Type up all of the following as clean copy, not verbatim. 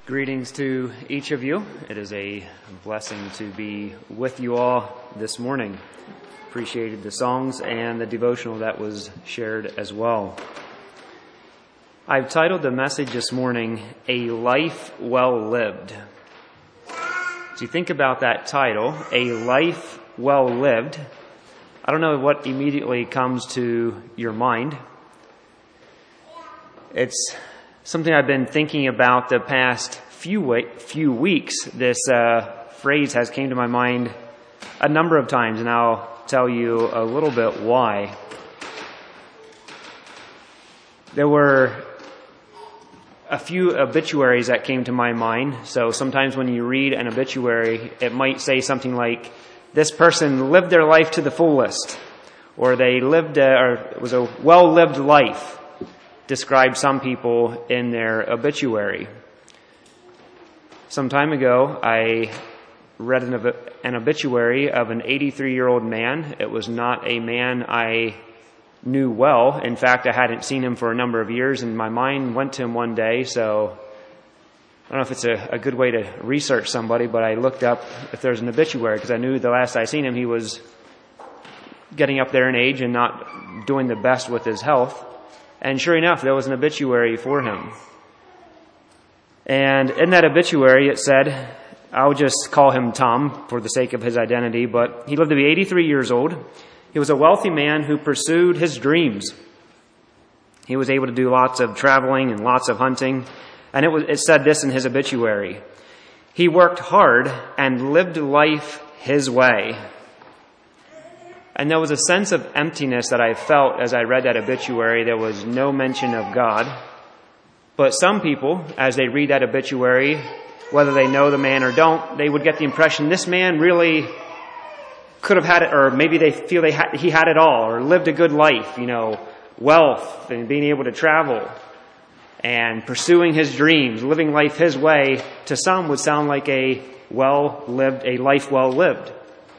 Greetings to each of you. It is a blessing to be with you all this morning. Appreciated the songs and the devotional that was shared as well. I've titled the message this morning, A Life Well Lived. As you think about that title, A Life Well Lived, I don't know what immediately comes to your mind. It's something I've been thinking about the past few weeks. This phrase has came to my mind a number of times, and I'll tell you a little bit why. There were a few obituaries that came to my mind. So sometimes when you read an obituary, it might say something like, this person lived their life to the fullest, or they lived, or it was a well-lived life. Describe some people in their obituary. Some time ago, I read an obituary of an 83-year-old man. It was not a man I knew well. In fact, I hadn't seen him for a number of years, and my mind went to him one day, so I don't know if it's a good way to research somebody, but I looked up if there's an obituary, because I knew the last I seen him, he was getting up there in age and not doing the best with his health. And sure enough, there was an obituary for him. And in that obituary, it said, I'll just call him Tom for the sake of his identity, but he lived to be 83 years old. He was a wealthy man who pursued his dreams. He was able to do lots of traveling and lots of hunting. And it said this in his obituary. He worked hard and lived life his way. And there was a sense of emptiness that I felt as I read that obituary. There was no mention of God. But some people, as they read that obituary, whether they know the man or don't, they would get the impression this man really could have had it, or maybe they feel he had it all, or lived a good life, wealth and being able to travel and pursuing his dreams, living life his way, to some would sound like a life well lived.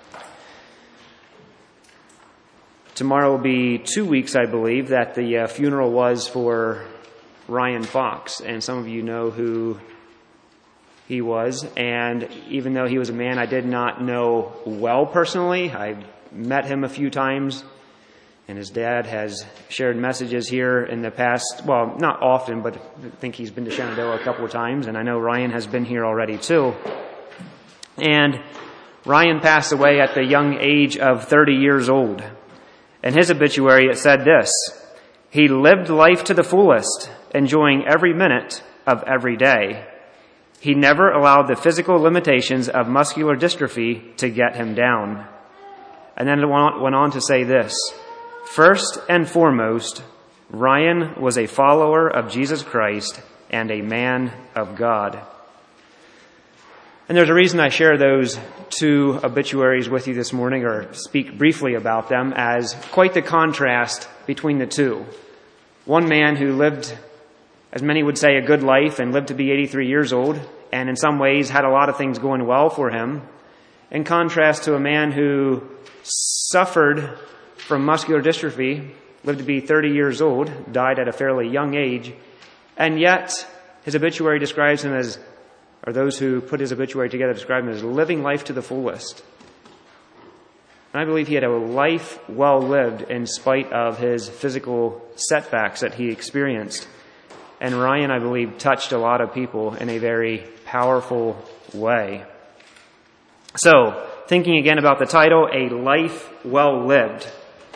Tomorrow will be 2 weeks, I believe, that the funeral was for Ryan Fox, and some of you know who he was. And even though he was a man I did not know well personally, I met him a few times, and his dad has shared messages here in the past, well, not often, but I think he's been to Shenandoah a couple of times, and I know Ryan has been here already too. And Ryan passed away at the young age of 30 years old. In his obituary, it said this, he lived life to the fullest, enjoying every minute of every day. He never allowed the physical limitations of muscular dystrophy to get him down. And then it went on to say this, first and foremost, Ryan was a follower of Jesus Christ and a man of God. And there's a reason I share those two obituaries with you this morning, or speak briefly about them, as quite the contrast between the two. One man who lived, as many would say, a good life and lived to be 83 years old, and in some ways had a lot of things going well for him, in contrast to a man who suffered from muscular dystrophy, lived to be 30 years old, died at a fairly young age, and yet his obituary describes him as, or those who put his obituary together describe him as living life to the fullest. And I believe he had a life well lived in spite of his physical setbacks that he experienced. And Ryan, I believe, touched a lot of people in a very powerful way. So, thinking again about the title, A Life Well Lived.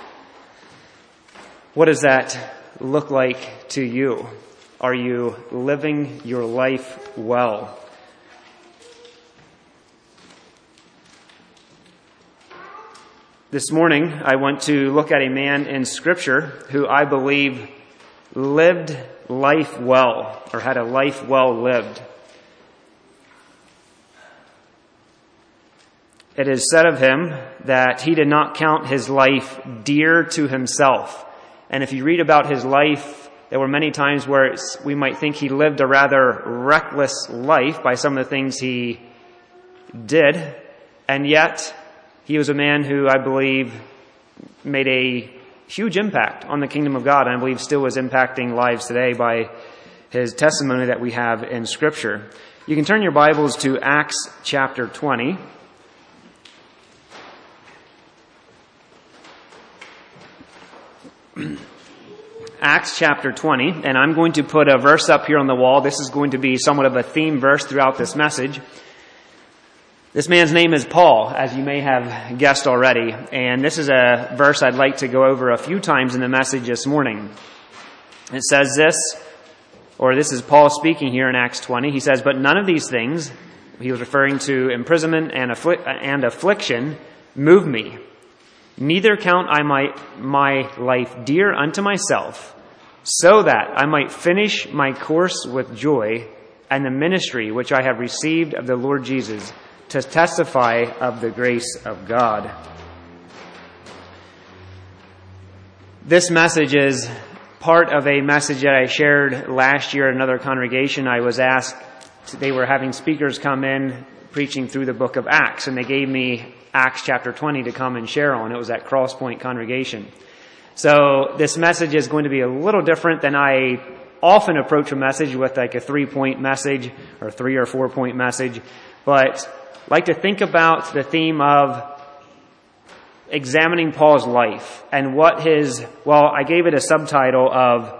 What does that look like to you? Are you living your life well? This morning, I want to look at a man in Scripture who I believe lived life well, or had a life well lived. It is said of him that he did not count his life dear to himself. And if you read about his life, there were many times where we might think he lived a rather reckless life by some of the things he did, and yet he was a man who I believe made a huge impact on the kingdom of God, and I believe still is impacting lives today by his testimony that we have in Scripture. You can turn your Bibles to Acts chapter 20. Acts chapter 20, and I'm going to put a verse up here on the wall. This is going to be somewhat of a theme verse throughout this message. This man's name is Paul, as you may have guessed already, and this is a verse I'd like to go over a few times in the message this morning. It says this is Paul speaking here in Acts 20. He says, "But none of these things," he was referring to imprisonment and affliction, "move me. Neither count I my life dear unto myself, so that I might finish my course with joy and the ministry which I have received of the Lord Jesus, to testify of the grace of God." This message is part of a message that I shared last year at another congregation. I was asked, they were having speakers come in preaching through the book of Acts, and they gave me Acts chapter 20 to come and share on. It was at Cross Point congregation. So this message is going to be a little different than I often approach a message with, like a 3-point message or 3 or 4-point message, but like to think about the theme of examining Paul's life and what I gave it a subtitle of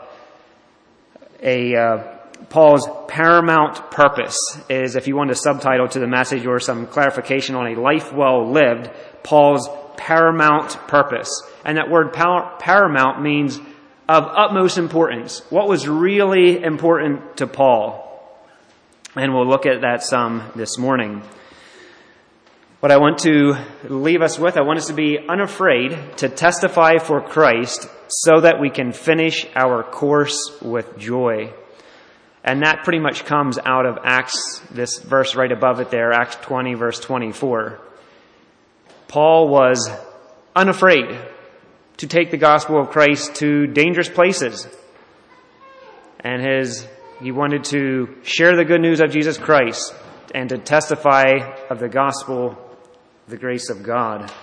Paul's paramount purpose is, if you want a subtitle to the message or some clarification on a life well lived, Paul's paramount purpose. And that word paramount means of utmost importance. What was really important to Paul? And we'll look at that some this morning. What I want to leave us with, I want us to be unafraid to testify for Christ so that we can finish our course with joy. And that pretty much comes out of Acts, this verse right above it there, Acts 20, verse 24. Paul was unafraid to take the gospel of Christ to dangerous places. And he wanted to share the good news of Jesus Christ and to testify of the gospel, the grace of God.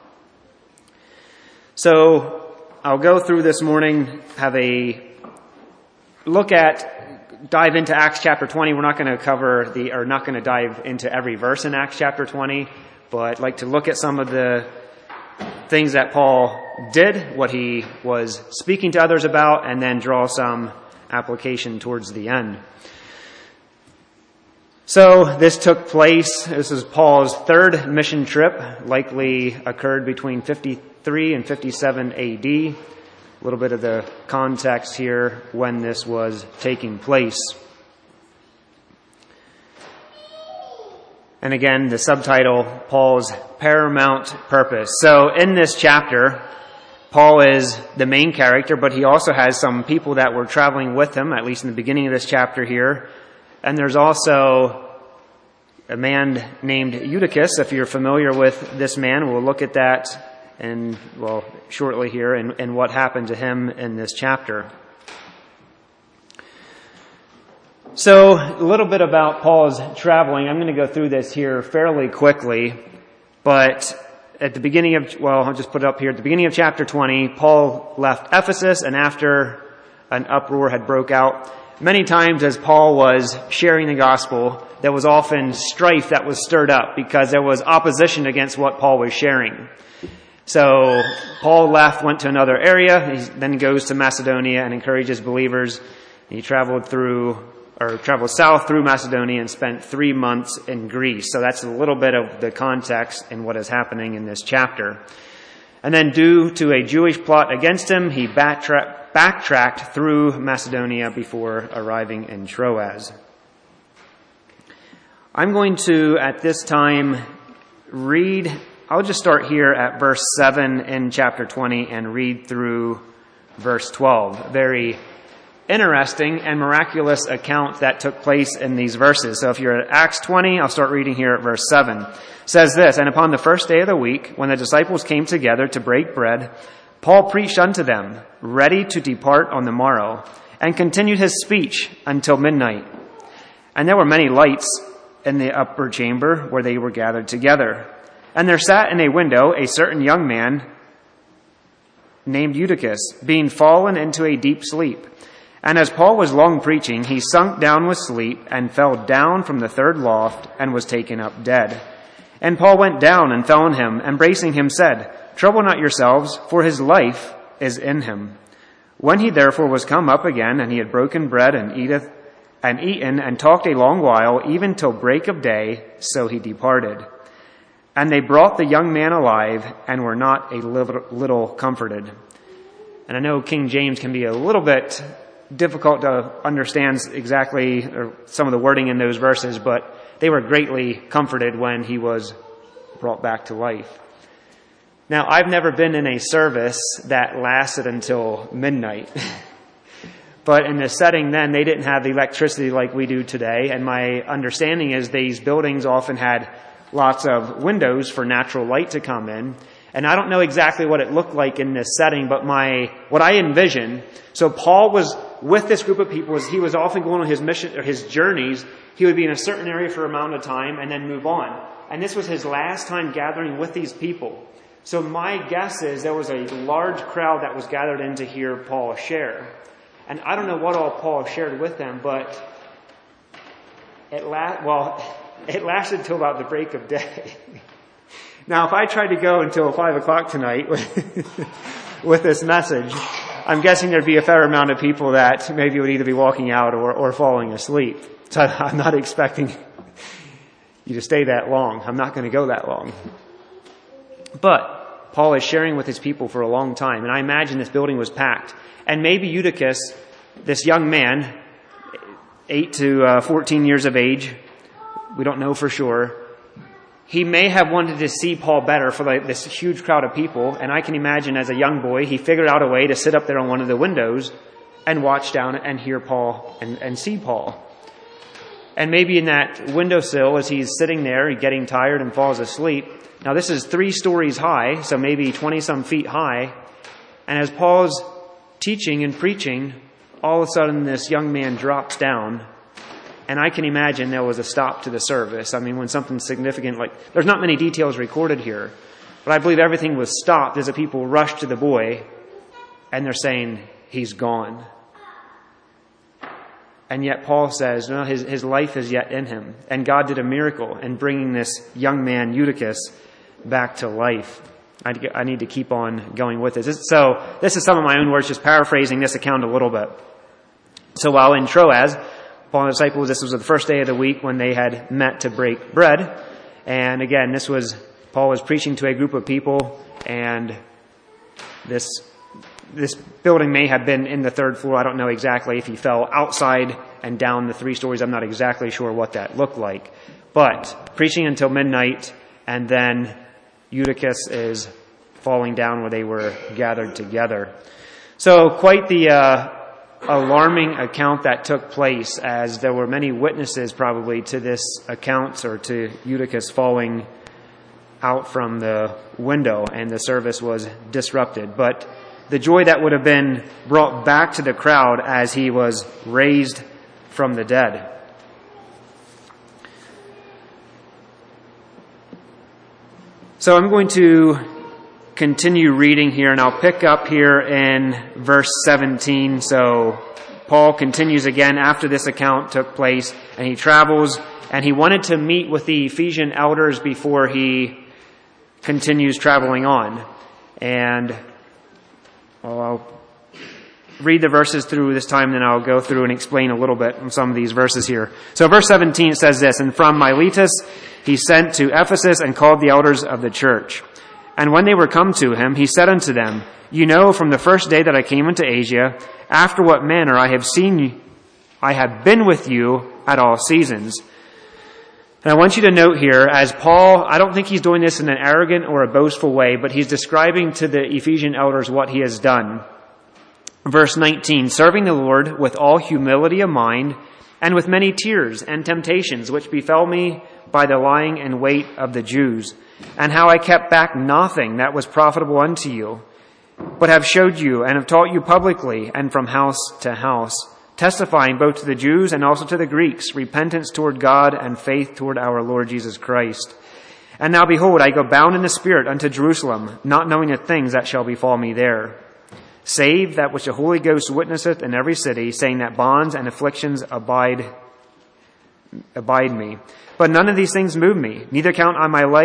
So I'll go through this morning, have a dive into Acts chapter 20. We're not going to not going to dive into every verse in Acts chapter 20, but I'd like to look at some of the things that Paul did, what he was speaking to others about, and then draw some application towards the end. So this took place, this is Paul's third mission trip, likely occurred between 53 and 57 AD. A little bit of the context here when this was taking place. And again, the subtitle, Paul's paramount purpose. So in this chapter, Paul is the main character, but he also has some people that were traveling with him, at least in the beginning of this chapter here. And there's also a man named Eutychus. If you're familiar with this man, we'll look at that shortly here and what happened to him in this chapter. So a little bit about Paul's traveling. I'm going to go through this here fairly quickly, but at the beginning I'll just put it up here. At the beginning of chapter 20, Paul left Ephesus, and after an uproar had broke out, many times as Paul was sharing the gospel, there was often strife that was stirred up because there was opposition against what Paul was sharing. So Paul went to another area. He then goes to Macedonia and encourages believers. He traveled south through Macedonia and spent 3 months in Greece. So that's a little bit of the context in what is happening in this chapter. And then due to a Jewish plot against him, he backtracked through Macedonia before arriving in Troas. I'm going to, at this time, I'll just start here at verse 7 in chapter 20 and read through verse 12. Very interesting and miraculous account that took place in these verses. So if you're at Acts 20, I'll start reading here at verse 7. It says this, "And upon the first day of the week, when the disciples came together to break bread, Paul preached unto them, ready to depart on the morrow, and continued his speech until midnight. And there were many lights in the upper chamber where they were gathered together. And there sat in a window a certain young man named Eutychus, being fallen into a deep sleep. And as Paul was long preaching, he sunk down with sleep and fell down from the third loft and was taken up dead. And Paul went down and fell on him, embracing him, said, Trouble not yourselves, for his life is in him. When he therefore was come up again, and he had broken bread and eaten and talked a long while, even till break of day, so he departed. And they brought the young man alive, and were not a little comforted. And I know King James can be a little bit difficult to understand exactly some of the wording in those verses, but they were greatly comforted when he was brought back to life. Now, I've never been in a service that lasted until midnight. But in the setting then, they didn't have the electricity like we do today. And my understanding is these buildings often had lots of windows for natural light to come in. And I don't know exactly what it looked like in this setting, but what I envision, so Paul was with this group of people. He was often going on his mission or his journeys. He would be in a certain area for an amount of time and then move on. And this was his last time gathering with these people. So my guess is there was a large crowd that was gathered in to hear Paul share. And I don't know what all Paul shared with them, but it lasted until about the break of day. Now, if I tried to go until 5 o'clock tonight with this message, I'm guessing there'd be a fair amount of people that maybe would either be walking out or falling asleep. So I'm not expecting you to stay that long. I'm not going to go that long. But Paul is sharing with his people for a long time, and I imagine this building was packed. And maybe Eutychus, this young man, 8 to 14 years of age, we don't know for sure, he may have wanted to see Paul better for this huge crowd of people. And I can imagine as a young boy, he figured out a way to sit up there on one of the windows and watch down and hear Paul and see Paul. And maybe in that windowsill, as he's sitting there, getting tired and falls asleep. Now this is 3 stories high, so maybe 20-some feet high. And as Paul's teaching and preaching, all of a sudden this young man drops down. And I can imagine there was a stop to the service. I mean, when something significant, there's not many details recorded here, but I believe everything was stopped as the people rushed to the boy, and they're saying, he's gone. And yet Paul says, no, his life is yet in him. And God did a miracle in bringing this young man, Eutychus, back to life. I need to keep on going with this. So this is some of my own words, just paraphrasing this account a little bit. So while in Troas, Paul and the disciples, this was the first day of the week when they had met to break bread. And again, Paul was preaching to a group of people, and this building may have been in the 3rd floor. I don't know exactly if he fell outside and down the 3 stories. I'm not exactly sure what that looked like. But preaching until midnight, and then Eutychus is falling down where they were gathered together. So quite the alarming account that took place, as there were many witnesses probably to this account, or to Eutychus falling out from the window, and the service was disrupted. But the joy that would have been brought back to the crowd as he was raised from the dead. So I'm going to continue reading here, and I'll pick up here in verse 17. So Paul continues again after this account took place, and he travels, and he wanted to meet with the Ephesian elders before he continues traveling on. And I'll read the verses through this time, then I'll go through and explain a little bit on some of these verses here. So verse 17 says this, "And from Miletus he sent to Ephesus and called the elders of the church. And when they were come to him, he said unto them, You know from the first day that I came into Asia, after what manner I have been with you at all seasons." And I want you to note here, as Paul, I don't think he's doing this in an arrogant or a boastful way, but he's describing to the Ephesian elders what he has done. Verse 19, "Serving the Lord with all humility of mind, and with many tears and temptations, which befell me by the lying in wait of the Jews, and how I kept back nothing that was profitable unto you, but have showed you and have taught you publicly and from house to house, testifying both to the Jews and also to the Greeks, repentance toward God and faith toward our Lord Jesus Christ. And now behold, I go bound in the Spirit unto Jerusalem, not knowing the things that shall befall me there. save that which the Holy Ghost witnesseth in every city, saying that bonds and afflictions abide me. But none of these things move me, neither count I my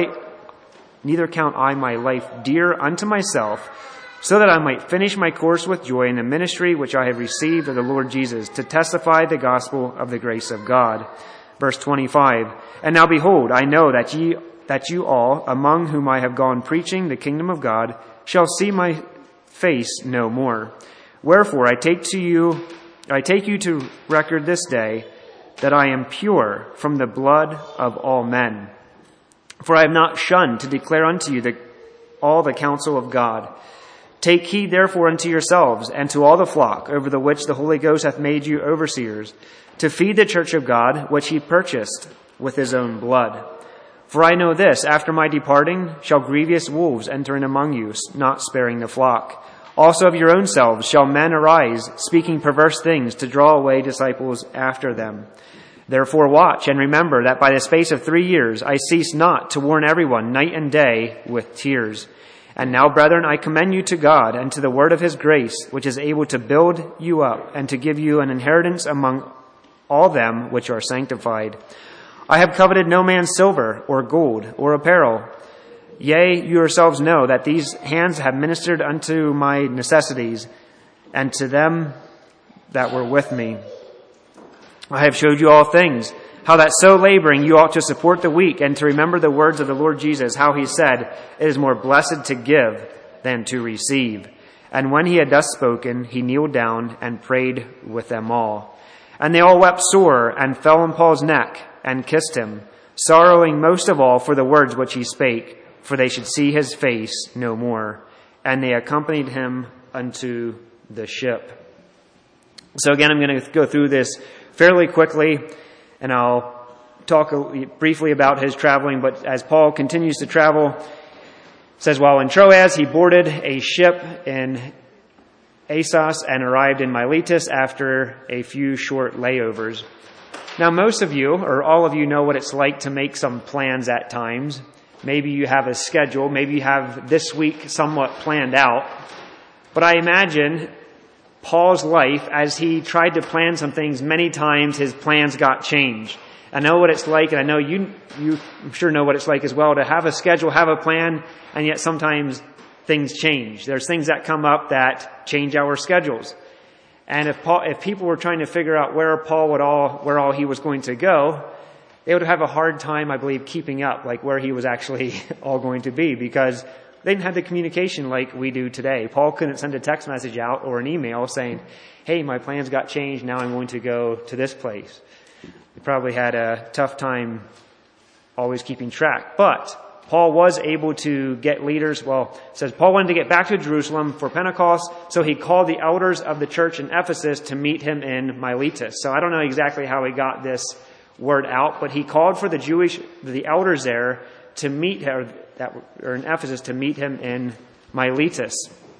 life dear unto myself, so that I might finish my course with joy in the ministry which I have received of the Lord Jesus, to testify the gospel of the grace of God. Verse 25, and now behold, I know that you all, among whom I have gone preaching the kingdom of God, shall see my face no more. Wherefore I take you to record this day, that I am pure from the blood of all men. For I have not shunned to declare unto you all the counsel of God. Take heed therefore unto yourselves and to all the flock over the which the Holy Ghost hath made you overseers, to feed the church of God, which he purchased with his own blood. For I know this, after my departing shall grievous wolves enter in among you, not sparing the flock. Also of your own selves shall men arise, speaking perverse things, to draw away disciples after them. Therefore watch and remember that by the space of 3 years I cease not to warn everyone night and day with tears. And now, brethren, I commend you to God and to the word of his grace, which is able to build you up and to give you an inheritance among all them which are sanctified. I have coveted no man's silver or gold or apparel. Yea, you yourselves know that these hands have ministered unto my necessities, and to them that were with me. I have showed you all things, how that so laboring you ought to support the weak, and to remember the words of the Lord Jesus, how he said, it is more blessed to give than to receive. And when he had thus spoken, he kneeled down and prayed with them all. And they all wept sore, and fell on Paul's neck, and kissed him, sorrowing most of all for the words which he spake, for they should see his face no more. And they accompanied him unto the ship. So again, I'm going to go through this fairly quickly, and I'll talk briefly about his traveling. But as Paul continues to travel, it says, while in Troas, he boarded a ship in Assos and arrived in Miletus after a few short layovers. Now, most of you, or all of you, know what it's like to make some plans at times. Maybe you have a schedule. Maybe you have this week somewhat planned out. But I imagine Paul's life, as he tried to plan some things, many times his plans got changed. I know what it's like, and I know you I'm sure know what it's like as well, to have a schedule, have a plan, and yet sometimes things change. There's things that come up that change our schedules. And if people were trying to figure out where all he was going to go, they would have a hard time, I believe, keeping up, like where he was actually all going to be, because they didn't have the communication like we do today. Paul couldn't send a text message out or an email saying, hey, my plans got changed, now I'm going to go to this place. He probably had a tough time always keeping track. But Paul was able to get leaders. Well, it says Paul wanted to get back to Jerusalem for Pentecost, so he called the elders of the church in Ephesus to meet him in Miletus. So I don't know exactly how he got this word out, but he called for the elders there to meet him, or in Ephesus, to meet him in Miletus.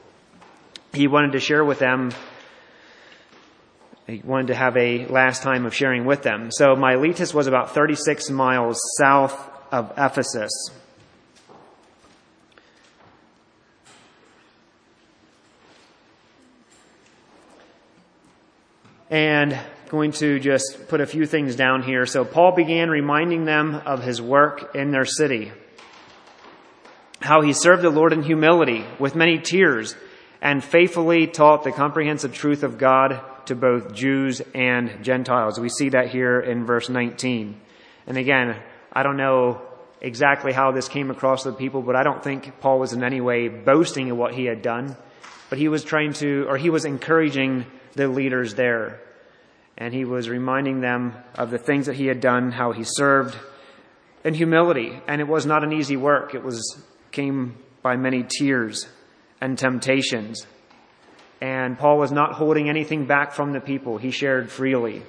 He wanted to share with them. He wanted to have a last time of sharing with them. So Miletus was about 36 miles south of Ephesus. And going to just put a few things down here. So Paul began reminding them of his work in their city, how he served the Lord in humility with many tears and faithfully taught the comprehensive truth of God to both Jews and Gentiles. We see that here in verse 19. And again, I don't know exactly how this came across to the people, but I don't think Paul was in any way boasting of what he had done. But he was he was encouraging the leaders there. And he was reminding them of the things that he had done, how he served in humility. And it was not an easy work. It came by many tears and temptations. And Paul was not holding anything back from the people. He shared freely.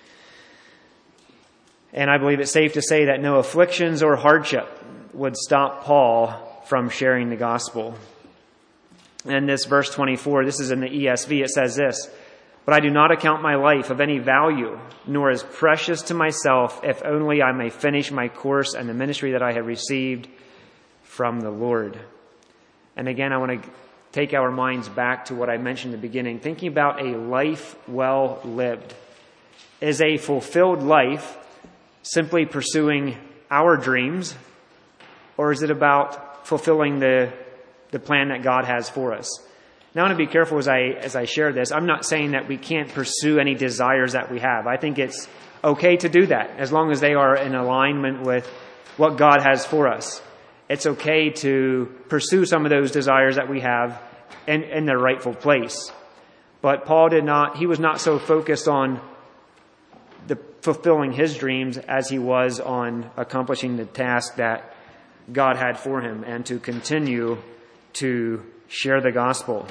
And I believe it's safe to say that no afflictions or hardship would stop Paul from sharing the gospel. And this verse 24, this is in the ESV, it says this, but I do not account my life of any value, nor as precious to myself, if only I may finish my course and the ministry that I have received from the Lord. And again, I want to take our minds back to what I mentioned in the beginning, thinking about a life well lived. Is a fulfilled life simply pursuing our dreams, or is it about fulfilling the plan that God has for us? Now I want to be careful as I share this. I'm not saying that we can't pursue any desires that we have. I think it's okay to do that as long as they are in alignment with what God has for us. It's okay to pursue some of those desires that we have in their rightful place. But Paul he was not so focused on fulfilling his dreams as he was on accomplishing the task that God had for him and to continue to share the gospel.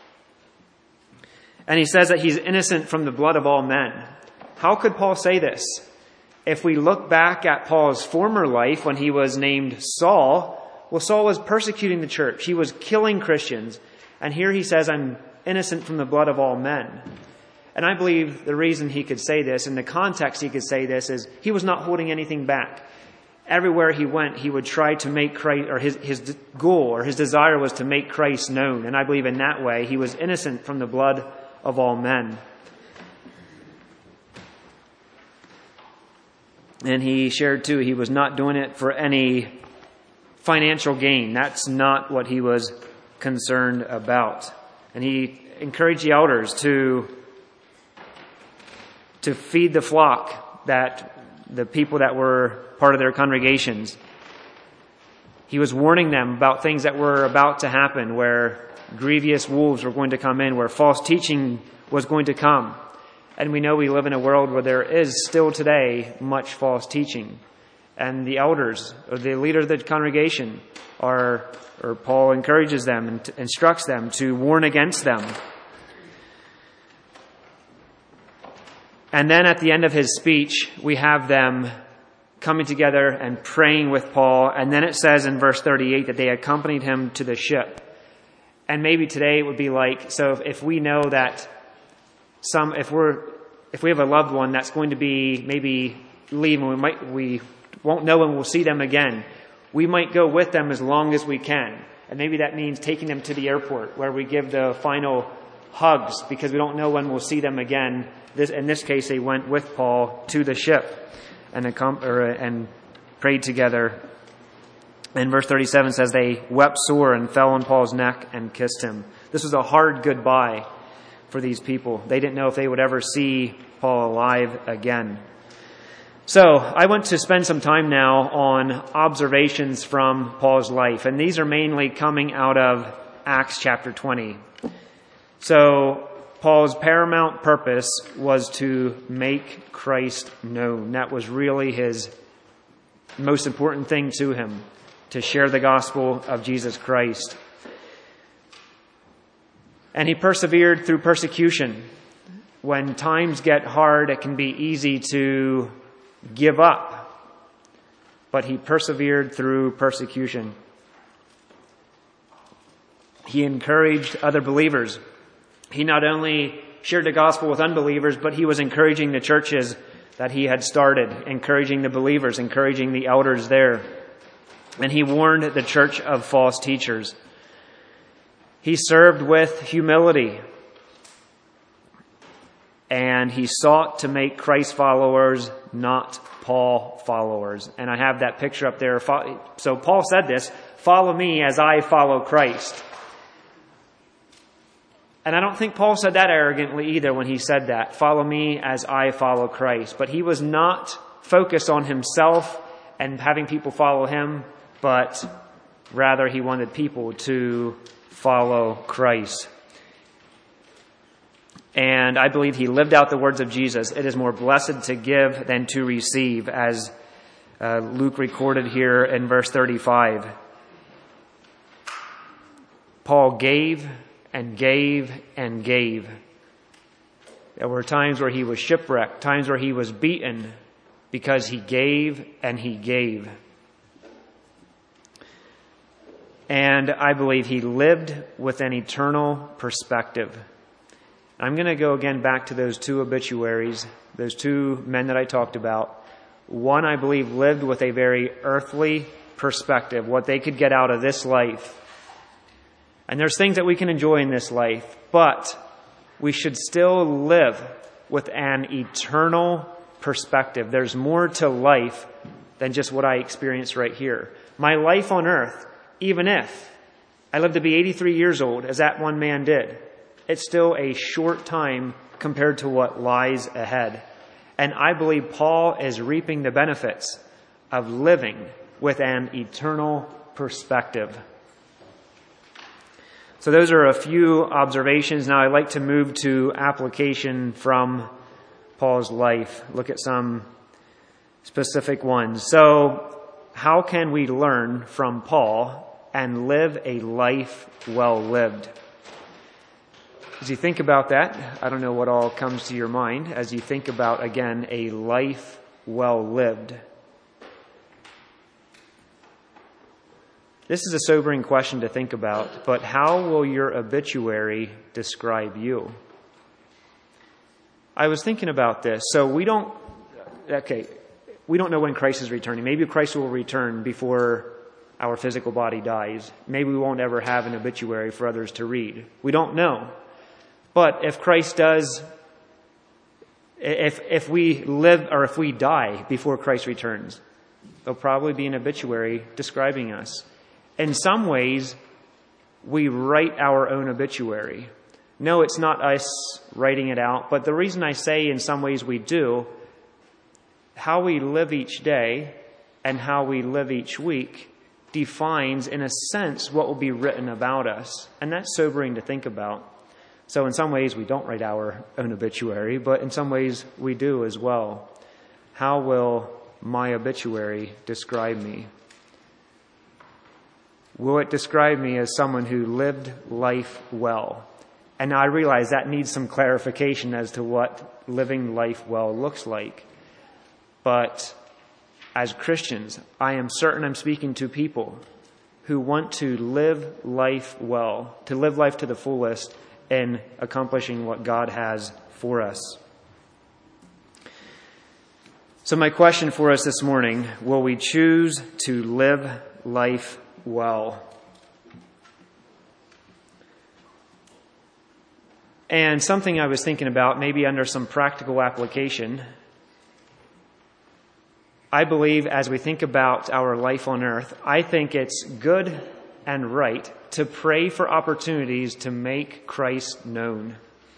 And he says that he's innocent from the blood of all men. How could Paul say this? If we look back at Paul's former life when he was named Saul, well, Saul was persecuting the church. He was killing Christians. And here he says, I'm innocent from the blood of all men. And I believe the reason he could say this, in the context he could say this, is he was not holding anything back. Everywhere he went, he would try to make Christ, or his goal or his desire was to make Christ known. And I believe in that way he was innocent from the blood of all men. And he shared too, he was not doing it for any financial gain. That's not what he was concerned about. And he encouraged the elders to feed the flock, that the people that were part of their congregations. He was warning them about things that were about to happen, where grievous wolves were going to come in, where false teaching was going to come. And we know we live in a world where there is still today much false teaching. And the elders, or the leader of the congregation, or Paul encourages them and instructs them to warn against them. And then at the end of his speech, we have them coming together and praying with Paul. And then it says in verse 38 that they accompanied him to the ship. And maybe today it would be like, so if we know that if we have a loved one that's going to be maybe leave, and we won't know when we'll see them again, we might go with them as long as we can. And maybe that means taking them to the airport where we give the final hugs because we don't know when we'll see them again. In this case, they went with Paul to the ship and prayed together. And verse 37 says they wept sore and fell on Paul's neck and kissed him. This was a hard goodbye for these people. They didn't know if they would ever see Paul alive again. So I want to spend some time now on observations from Paul's life. And these are mainly coming out of Acts chapter 20. So Paul's paramount purpose was to make Christ known. That was really his most important thing to him, to share the gospel of Jesus Christ. And he persevered through persecution. When times get hard, it can be easy to give up. But he persevered through persecution. He encouraged other believers. He not only shared the gospel with unbelievers, but he was encouraging the churches that he had started, encouraging the believers, encouraging the elders there. And he warned the church of false teachers. He served with humility. And he sought to make Christ followers, not Paul followers. And I have that picture up there. So Paul said this, "Follow me as I follow Christ." And I don't think Paul said that arrogantly either when he said that. Follow me as I follow Christ. But he was not focused on himself and having people follow him, but rather he wanted people to follow Christ. And I believe he lived out the words of Jesus. It is more blessed to give than to receive, as Luke recorded here in verse 35. Paul gave and gave and gave. There were times where he was shipwrecked, times where he was beaten because he gave and he gave. And I believe he lived with an eternal perspective. I'm going to go again back to those two obituaries, those two men that I talked about. One, I believe, lived with a very earthly perspective, what they could get out of this life. And there's things that we can enjoy in this life, but we should still live with an eternal perspective. There's more to life than just what I experience right here. My life on earth, even if I live to be 83 years old, as that one man did, it's still a short time compared to what lies ahead. And I believe Paul is reaping the benefits of living with an eternal perspective. So those are a few observations. Now I'd like to move to application from Paul's life. Look at some specific ones. So how can we learn from Paul and live a life well lived? As you think about that, I don't know what all comes to your mind as you think about, again, a life well lived. This is a sobering question to think about, but how will your obituary describe you? I was thinking about this. So we don't know when Christ is returning. Maybe Christ will return before our physical body dies. Maybe we won't ever have an obituary for others to read. We don't know. But if Christ does, if we live or if we die before Christ returns, there'll probably be an obituary describing us. In some ways, we write our own obituary. No, it's not us writing it out, but the reason I say in some ways we do, how we live each day and how we live each week defines, in a sense, what will be written about us. And that's sobering to think about. So in some ways we don't write our own obituary, but in some ways we do as well. How will my obituary describe me? Will it describe me as someone who lived life well? And I realize that needs some clarification as to what living life well looks like. But as Christians, I am certain I'm speaking to people who want to live life well, to live life to the fullest in accomplishing what God has for us. So my question for us this morning, will we choose to live life well? And something I was thinking about, maybe under some practical application, I believe as we think about our life on earth, I think it's good and right to pray for opportunities to make Christ known.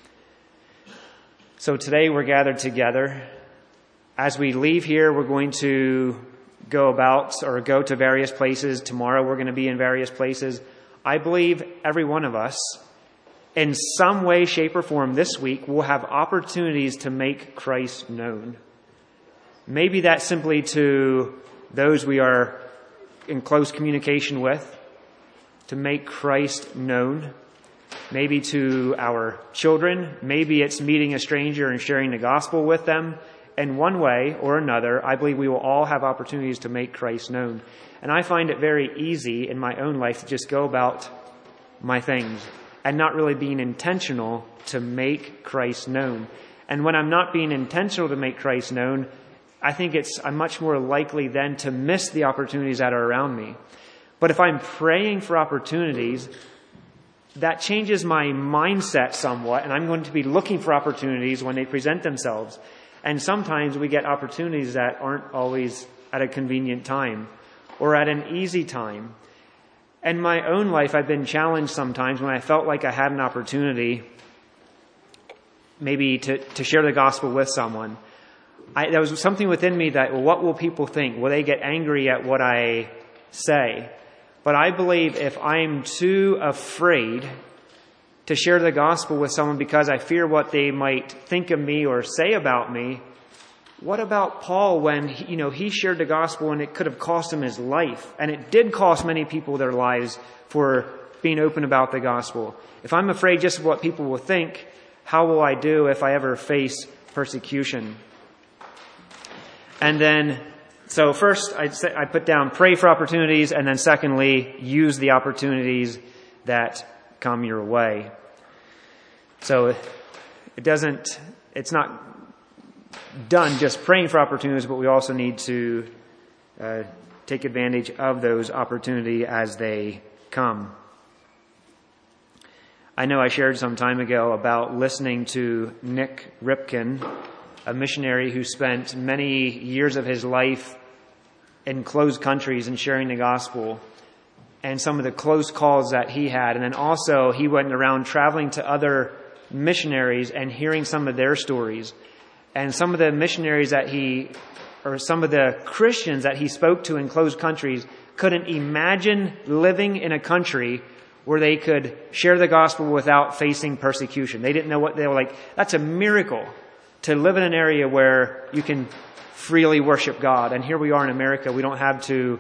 So today we're gathered together. As we leave here, we're going to go to various places. Tomorrow we're going to be in various places. I believe every one of us, in some way, shape, or form this week, will have opportunities to make Christ known. Maybe that's simply to those we are in close communication with, to make Christ known. Maybe to our children. Maybe it's meeting a stranger and sharing the gospel with them. In one way or another, I believe we will all have opportunities to make Christ known. And I find it very easy in my own life to just go about my things and not really being intentional to make Christ known. And when I'm not being intentional to make Christ known, I think I'm much more likely then to miss the opportunities that are around me. But if I'm praying for opportunities, that changes my mindset somewhat, and I'm going to be looking for opportunities when they present themselves. And sometimes we get opportunities that aren't always at a convenient time or at an easy time. In my own life, I've been challenged sometimes when I felt like I had an opportunity maybe to share the gospel with someone. There was something within me that, well, what will people think? Will they get angry at what I say? But I believe if I'm too afraid to share the gospel with someone because I fear what they might think of me or say about me, what about Paul when he shared the gospel and it could have cost him his life? And it did cost many people their lives for being open about the gospel. If I'm afraid just of what people will think, how will I do if I ever face persecution? And then, so first I put down pray for opportunities, and then secondly, use the opportunities that come your way. So it's not done just praying for opportunities, but we also need to take advantage of those opportunities as they come. I know I shared some time ago about listening to Nick Ripken, a missionary who spent many years of his life in closed countries and sharing the gospel, and some of the close calls that he had. And then also he went around traveling to other missionaries and hearing some of their stories. And some of the missionaries some of the Christians that he spoke to in closed countries couldn't imagine living in a country where they could share the gospel without facing persecution. They didn't know what they were like. That's a miracle to live in an area where you can freely worship God. And here we are in America. We don't have to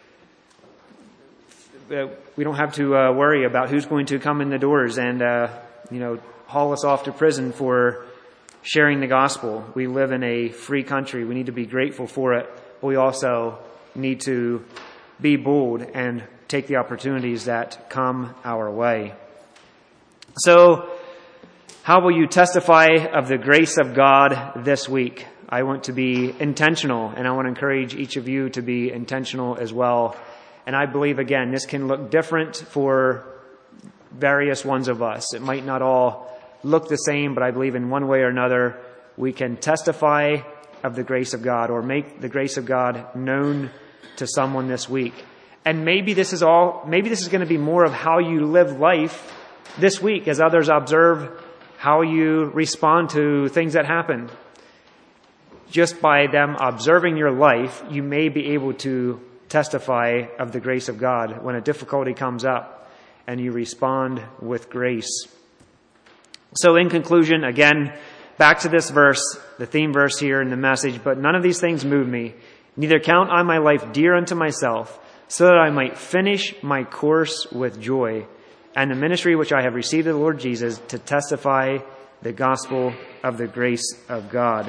worry about who's going to come in the doors and haul us off to prison for sharing the gospel. We live in a free country. We need to be grateful for it, but we also need to be bold and take the opportunities that come our way. So, how will you testify of the grace of God this week? I want to be intentional, and I want to encourage each of you to be intentional as well. And I believe, again, this can look different for various ones of us. It might not all look the same, but I believe in one way or another we can testify of the grace of God or make the grace of God known to someone this week. And maybe this is going to be more of how you live life this week as others observe how you respond to things that happen. Just by them observing your life, you may be able to testify of the grace of God when a difficulty comes up and you respond with grace. So in conclusion, again, back to this verse, the theme verse here in the message, but none of these things move me. Neither count I my life dear unto myself, so that I might finish my course with joy, and the ministry which I have received of the Lord Jesus to testify the gospel of the grace of God.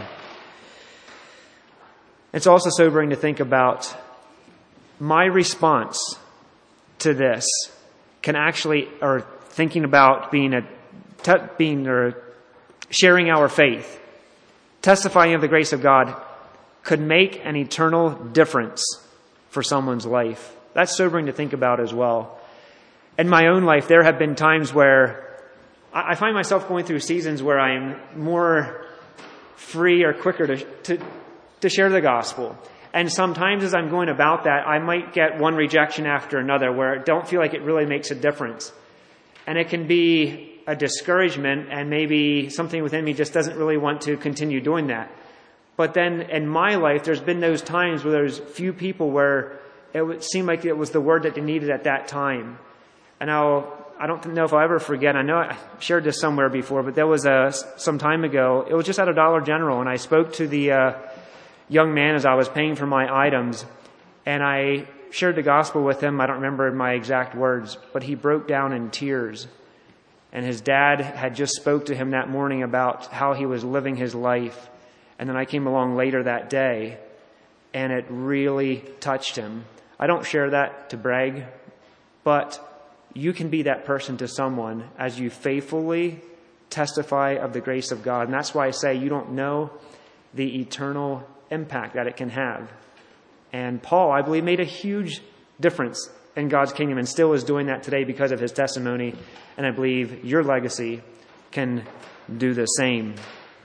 It's also sobering to think about my response to this can actually, or thinking about sharing our faith, testifying of the grace of God, could make an eternal difference for someone's life. That's sobering to think about as well. In my own life, there have been times where I find myself going through seasons where I'm more free or quicker to share the gospel. And sometimes as I'm going about that, I might get one rejection after another where I don't feel like it really makes a difference. And it can be a discouragement, and maybe something within me just doesn't really want to continue doing that. But then in my life, there's been those times where there's few people where it would seem like it was the word that they needed at that time. And I don't know if I'll ever forget. I know I shared this somewhere before, but there was some time ago. It was just at a Dollar General, and I spoke to the young man as I was paying for my items, and I shared the gospel with him. I don't remember my exact words, but he broke down in tears. And his dad had just spoke to him that morning about how he was living his life. And then I came along later that day, and it really touched him. I don't share that to brag, but you can be that person to someone as you faithfully testify of the grace of God. And that's why I say you don't know the eternal impact that it can have. And Paul, I believe, made a huge difference in God's kingdom and still is doing that today because of his testimony. And I believe your legacy can do the same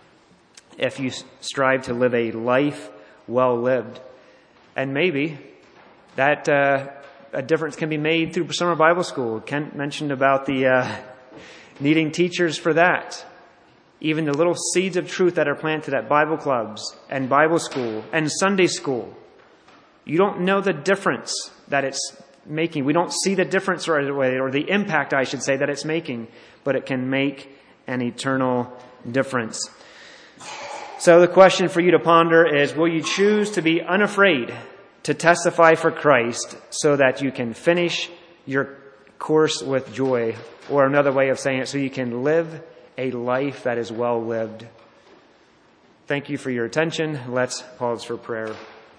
if you strive to live a life well lived. And maybe that a difference can be made through summer Bible school. Kent mentioned about the needing teachers for that. Even the little seeds of truth that are planted at Bible clubs and Bible school and Sunday school. You don't know the difference that it's making. We don't see the difference right away, or the impact, I should say, that it's making, but it can make an eternal difference. So the question for you to ponder is, will you choose to be unafraid to testify for Christ so that you can finish your course with joy? Or another way of saying it, so you can live a life that is well lived. Thank you for your attention. Let's pause for prayer.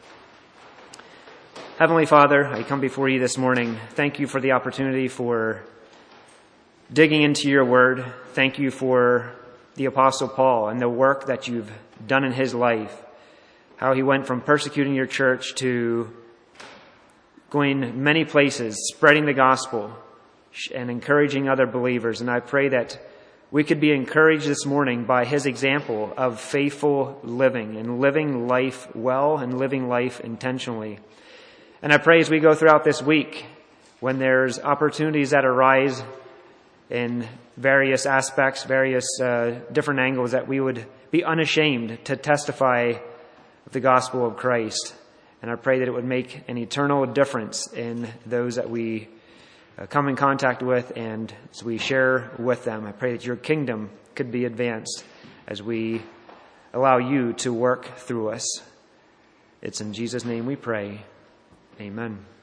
Heavenly Father, I come before you this morning. Thank you for the opportunity for digging into your word. Thank you for the Apostle Paul and the work that you've done in his life. How he went from persecuting your church to going many places, spreading the gospel, and encouraging other believers. And I pray that we could be encouraged this morning by his example of faithful living and living life well and living life intentionally. And I pray as we go throughout this week, when there's opportunities that arise in various aspects, various different angles, that we would be unashamed to testify of the gospel of Christ. And I pray that it would make an eternal difference in those that we come in contact with and as we share with them. I pray that your kingdom could be advanced as we allow you to work through us. It's in Jesus' name we pray. Amen.